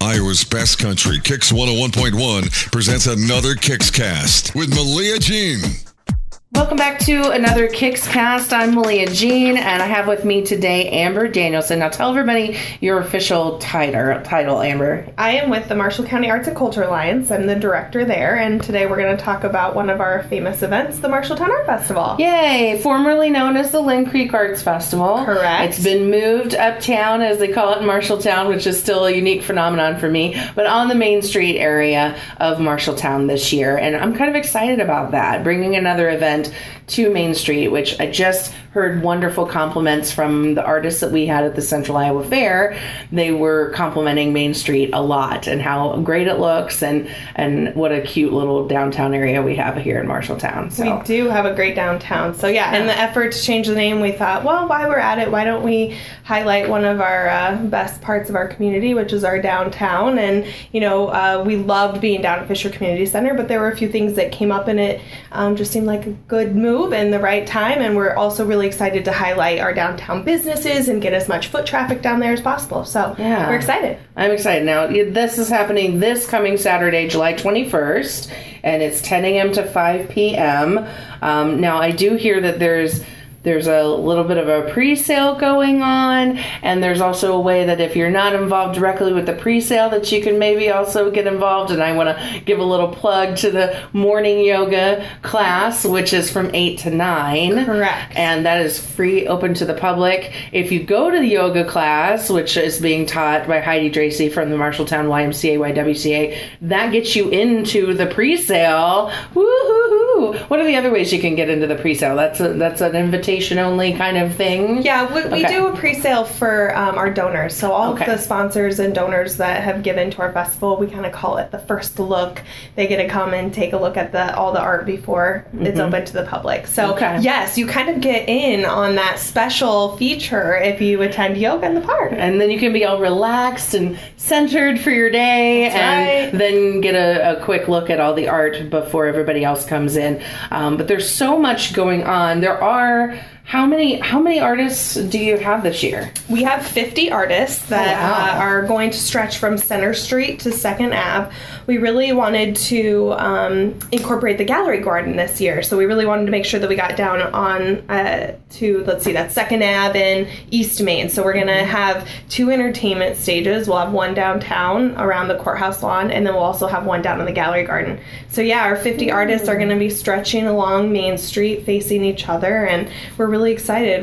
Iowa's best country, Kicks 101.1, presents another Kicks Cast with Malia Jean. Welcome back to another Kicks Cast. I'm Malia Jean, and I have with me today Amber Danielson. Now tell everybody your official title, Amber. I am with the Marshall County Arts and Culture Alliance. I'm the director there, and today we're going to talk about one of our famous events, the Marshalltown Art Festival. Yay! Formerly known as the Lynn Creek Arts Festival. Correct. It's been moved uptown, as they call it in Marshalltown, which is still a unique phenomenon for me, but on the Main Street area of Marshalltown this year, and I'm kind of excited about that, bringing another event to Main Street, which I just heard wonderful compliments from the artists that we had at the Central Iowa Fair. They were complimenting Main Street a lot and how great it looks and what a cute little downtown area we have here in Marshalltown. So. We do have a great downtown. So yeah, in the effort to change the name, we thought, well, while we're at it, why don't we highlight one of our best parts of our community, which is our downtown. And, you know, we loved being down at Fisher Community Center, but there were a few things that came up and it just seemed like a good move and the right time. And we're also really excited to highlight our downtown businesses and get as much foot traffic down there as possible. So yeah, we're excited. I'm excited. Now, this is happening this coming Saturday, July 21st, and it's 10 a.m. to 5 p.m. Now, I do hear that there's a little bit of a pre-sale going on, and there's also a way that if you're not involved directly with the pre-sale that you can maybe also get involved. And I want to give a little plug to the morning yoga class, which is from 8 to 9. Correct. And that is free, open to the public. If you go to the yoga class, which is being taught by Heidi Dracy from the Marshalltown YMCA, YWCA, that gets you into the pre-sale. Woo-hoo-hoo. What are the other ways you can get into the pre-sale? That's an invitation only kind of thing? Yeah, we do a pre-sale for our donors. So all of the sponsors and donors that have given to our festival, we kind of call it the first look. They get to come and take a look at all the art before it's open to the public. So yes, you kind of get in on that special feature if you attend yoga in the park. And then you can be all relaxed and centered for your day. Then get a quick look at all the art before everybody else comes in. But there's so much going on. There are... How many artists do you have this year? We have 50 artists that are going to stretch from Center Street to 2nd Ave. We really wanted to incorporate the Gallery Garden this year, so we really wanted to make sure that we got down on to, let's see, that's 2nd Ave and East Main. So we're going to have 2 entertainment stages. We'll have one downtown around the courthouse lawn, and then we'll also have one down in the Gallery Garden. So yeah, our 50 artists are going to be stretching along Main Street facing each other, and we're really excited.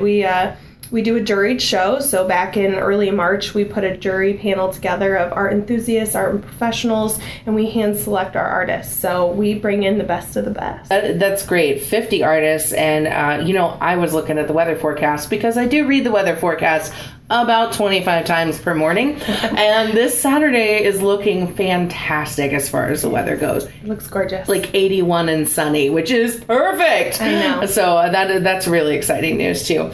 We do a juried show. So back in early March, we put a jury panel together of art enthusiasts, art professionals, and we hand select our artists. So we bring in the best of the best. That's great. 50 artists. And, I was looking at the weather forecast because I do read the weather forecast about 25 times per morning. And this Saturday is looking fantastic as far as the weather goes. It looks gorgeous. Like 81 and sunny, which is perfect. I know. So that's really exciting news too.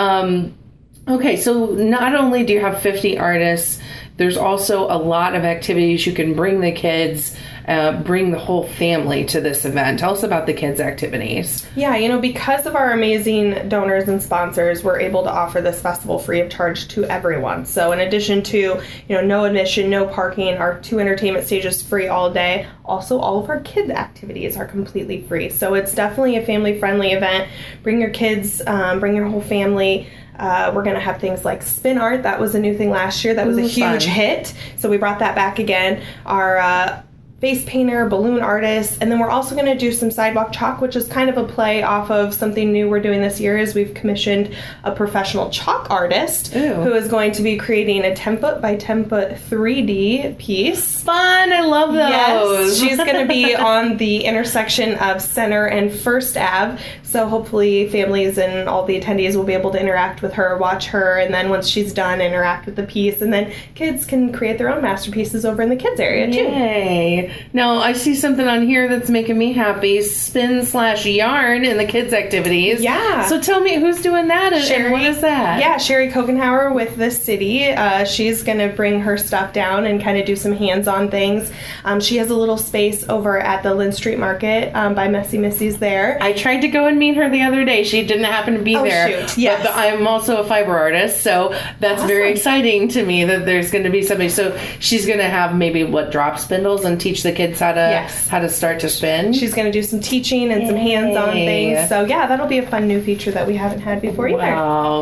Okay, so not only do you have 50 artists, there's also a lot of activities. You can bring the kids, bring the whole family to this event. Tell us about the kids' activities. Yeah, because of our amazing donors and sponsors, we're able to offer this festival free of charge to everyone. So in addition to, no admission, no parking, our 2 entertainment stages free all day. Also, all of our kids' activities are completely free. So it's definitely a family-friendly event. Bring your kids, bring your whole family. We're going to have things like spin art. That was a new thing last year. That was a huge hit. So we brought that back again. Our face painter, balloon artist, and then we're also going to do some sidewalk chalk, which is kind of a play off of something new we're doing this year. Is we've commissioned a professional chalk artist who is going to be creating a 10-foot by 10-foot 3D piece. Fun! I love those. Yes, she's going to be on the intersection of Center and First Ave, so hopefully families and all the attendees will be able to interact with her, watch her, and then once she's done, interact with the piece, and then kids can create their own masterpieces over in the kids area too. Yay! Now, I see something on here that's making me happy. Spin/yarn in the kids' activities. Yeah. So tell me, who's doing that and what is that? Yeah, Sherry Kogenhauer with the city. She's going to bring her stuff down and kind of do some hands-on things. She has a little space over at the Lynn Street Market by Messy Missy's there. I tried to go and meet her the other day. She didn't happen to be there. Shoot. Yes. But I'm also a fiber artist, so that's very exciting to me that there's going to be somebody. So she's going to have maybe drop spindles and teach the kids how to start to spin. She's going to do some teaching and some hands-on things. So yeah, that'll be a fun new feature that we haven't had before either. Wow,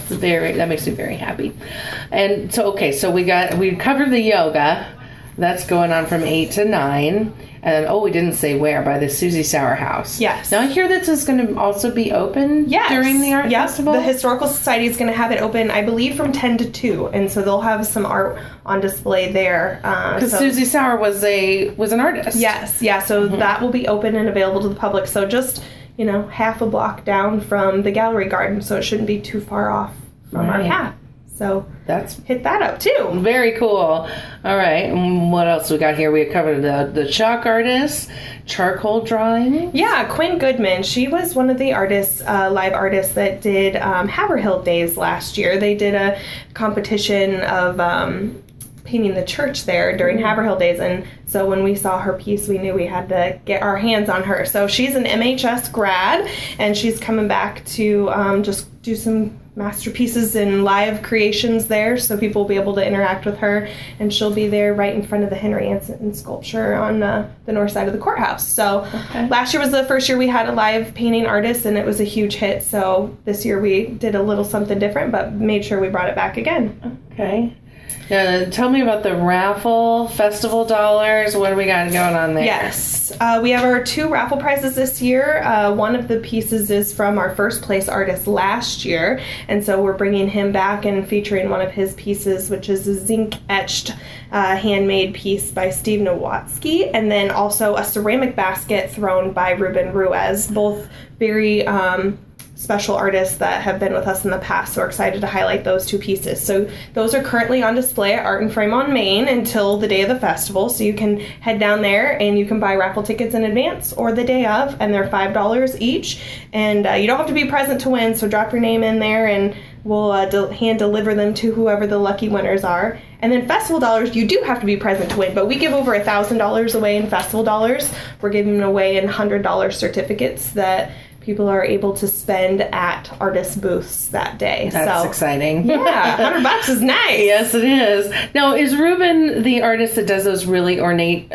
that makes me very happy. And so we covered the yoga. That's going on from 8 to 9. And we didn't say where, by the Susie Sauer House. Yes. Now I hear this is going to also be open during the art festival. The Historical Society is going to have it open, I believe, from 10 to 2, and so they'll have some art on display there. Because Susie Sauer was an artist. Yes, yeah. So that will be open and available to the public. So just half a block down from the Gallery Garden, so it shouldn't be too far off from our path. So hit that up too. Very cool. All right. And what else we got here? We covered the chalk artist, charcoal drawing. Yeah, Quinn Goodman. She was one of the artists, live artists that did Haverhill Days last year. They did a competition of painting the church there during Haverhill Days, and so when we saw her piece, we knew we had to get our hands on her. So she's an MHS grad, and she's coming back to just do some masterpieces and live creations there, so people will be able to interact with her, and she'll be there right in front of the Henry Anson sculpture on the north side of the courthouse. So last year was the first year we had a live painting artist, and it was a huge hit. So this year we did a little something different, but made sure we brought it back again. Okay. Now, tell me about the raffle, festival dollars. What do we got going on there? Yes. We have our 2 raffle prizes this year. One of the pieces is from our first place artist last year, and so we're bringing him back and featuring one of his pieces, which is a zinc-etched handmade piece by Steve Nowatsky, and then also a ceramic basket thrown by Ruben Ruiz, both very special artists that have been with us in the past, so we're excited to highlight those 2 pieces. So those are currently on display at Art and Frame on Main until the day of the festival, so you can head down there and you can buy raffle tickets in advance or the day of, and they're $5 each, and you don't have to be present to win, so drop your name in there and we'll hand deliver them to whoever the lucky winners are. And then festival dollars, you do have to be present to win, but we give over $1,000 away in festival dollars. We're giving away in $100 certificates that people are able to spend at artist booths that day. That's exciting. Yeah, $100 is nice. Yes, it is. Now, is Ruben the artist that does those really ornate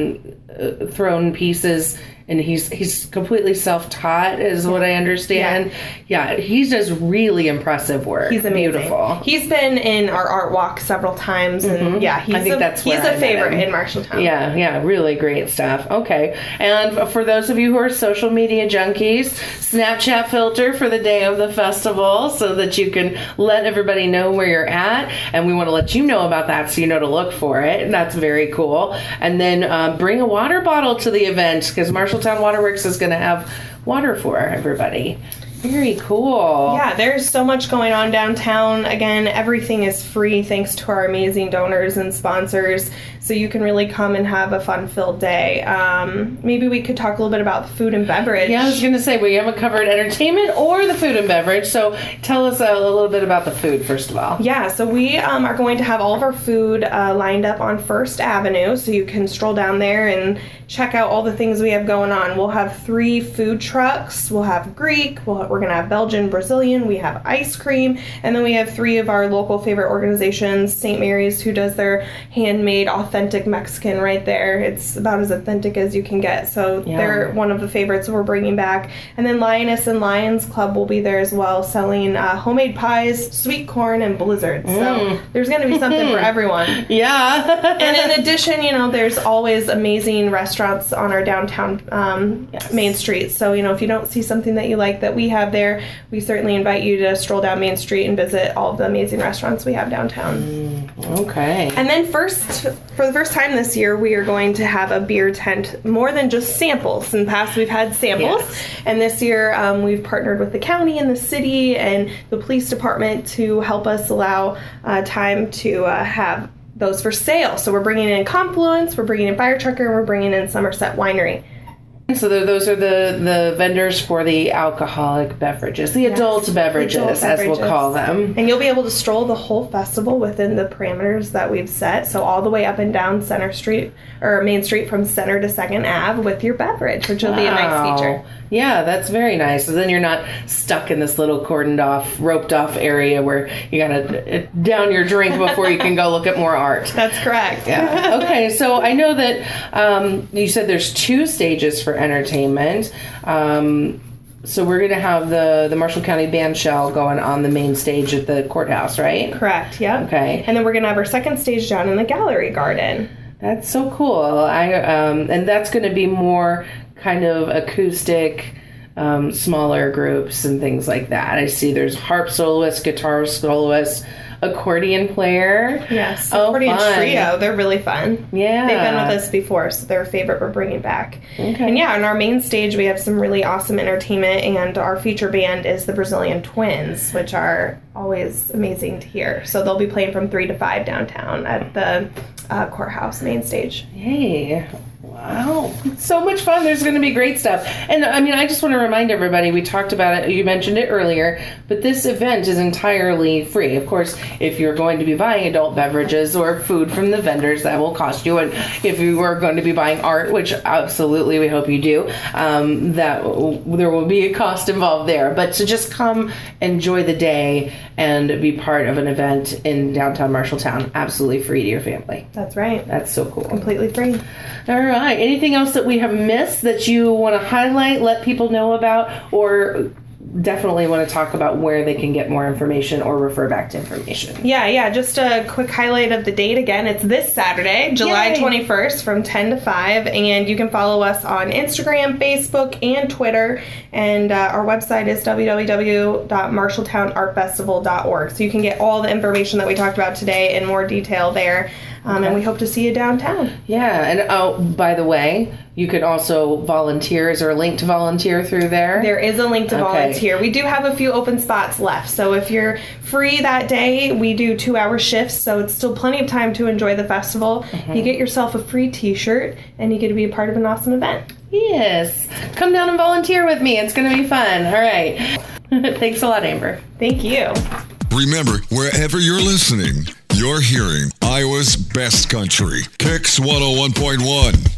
thrown pieces? And he's completely self-taught, is what I understand. Yeah, he does really impressive work. He's amazing. Beautiful. He's been in our art walk several times, and I think he's a favorite in Marshalltown. Yeah, really great stuff. Okay, and for those of you who are social media junkies, Snapchat filter for the day of the festival, so that you can let everybody know where you're at, and we want to let you know about that, so you know to look for it. And that's very cool. And then bring a water bottle to the event, because Marshalltown Waterworks is going to have water for everybody. Very cool. Yeah, there's so much going on downtown. Again, everything is free thanks to our amazing donors and sponsors, so you can really come and have a fun-filled day. Maybe we could talk a little bit about the food and beverage. Yeah, I was going to say, we haven't covered entertainment or the food and beverage, so tell us a little bit about the food, first of all. Yeah, so we are going to have all of our food lined up on First Avenue, so you can stroll down there and check out all the things we have going on. We'll have 3 food trucks. We'll have Greek, we're going to have Belgian, Brazilian, we have ice cream, and then we have 3 of our local favorite organizations, St. Mary's, who does their handmade authentic Mexican right there. It's about as authentic as you can get, so they're one of the favorites we're bringing back. And then Lioness and Lions Club will be there as well, selling homemade pies, sweet corn, and blizzards. So there's going to be something for everyone. Yeah. And in addition, there's always amazing restaurants on our downtown Main Street. So, if you don't see something that you like that we have there, we certainly invite you to stroll down Main Street and visit all of the amazing restaurants we have downtown. Okay. And then for the first time this year, we are going to have a beer tent, more than just samples. In the past, we've had samples. And this year, we've partnered with the county and the city and the police department to help us allow time to have those for sale. So we're bringing in Confluence, we're bringing in Fire Trucker, and we're bringing in Somerset Winery. So those are the vendors for the alcoholic beverages, the adult beverages, as we'll call them. And you'll be able to stroll the whole festival within the parameters that we've set. So all the way up and down Center Street, or Main Street from Center to 2nd Ave with your beverage, which will be a nice feature. Yeah, that's very nice. So then you're not stuck in this little cordoned off, roped off area where you gotta down your drink before you can go look at more art. That's correct. Yeah. Okay, so I know that you said there's 2 stages for entertainment. So we're going to have the Marshall County Band Shell going on the main stage at the courthouse, right? Correct, yeah. Okay. And then we're going to have our 2nd stage down in the Gallery Garden. That's so cool. And that's going to be more kind of acoustic, smaller groups and things like that. I see there's harp soloists, guitar soloists, accordion player. Yes, accordion trio. They're really fun. Yeah. They've been with us before, so they're a favorite we're bringing back. Okay. And yeah, on our main stage, we have some really awesome entertainment, and our feature band is the Brazilian Twins, which are always amazing to hear. So they'll be playing from 3 to 5 downtown at the courthouse main stage. Yay. Wow. So much fun. There's going to be great stuff. And I mean, I just want to remind everybody, we talked about it, you mentioned it earlier, but this event is entirely free. Of course, if you're going to be buying adult beverages or food from the vendors, that will cost you. And if you are going to be buying art, which absolutely we hope you do, that there will be a cost involved there. But to just come enjoy the day and be part of an event in downtown Marshalltown, absolutely free to your family. That's right. That's so cool. Completely free. All right. Anything else that we have missed that you want to highlight, let people know about, or definitely want to talk about where they can get more information or refer back to information? Yeah. Just a quick highlight of the date again. It's this Saturday, July 21st from 10 to 5. And you can follow us on Instagram, Facebook, and Twitter. And our website is www.marshalltownartfestival.org. So you can get all the information that we talked about today in more detail there. And we hope to see you downtown. Yeah. And oh, by the way, you can also volunteer. Is there a link to volunteer through there? There is a link to volunteer. We do have a few open spots left. So if you're free that day, we do 2-hour shifts. So it's still plenty of time to enjoy the festival. You get yourself a free t-shirt and you get to be a part of an awesome event. Yes. Come down and volunteer with me. It's going to be fun. All right. Thanks a lot, Amber. Thank you. Remember, wherever you're listening, you're hearing Iowa's best country. Kicks 101.1.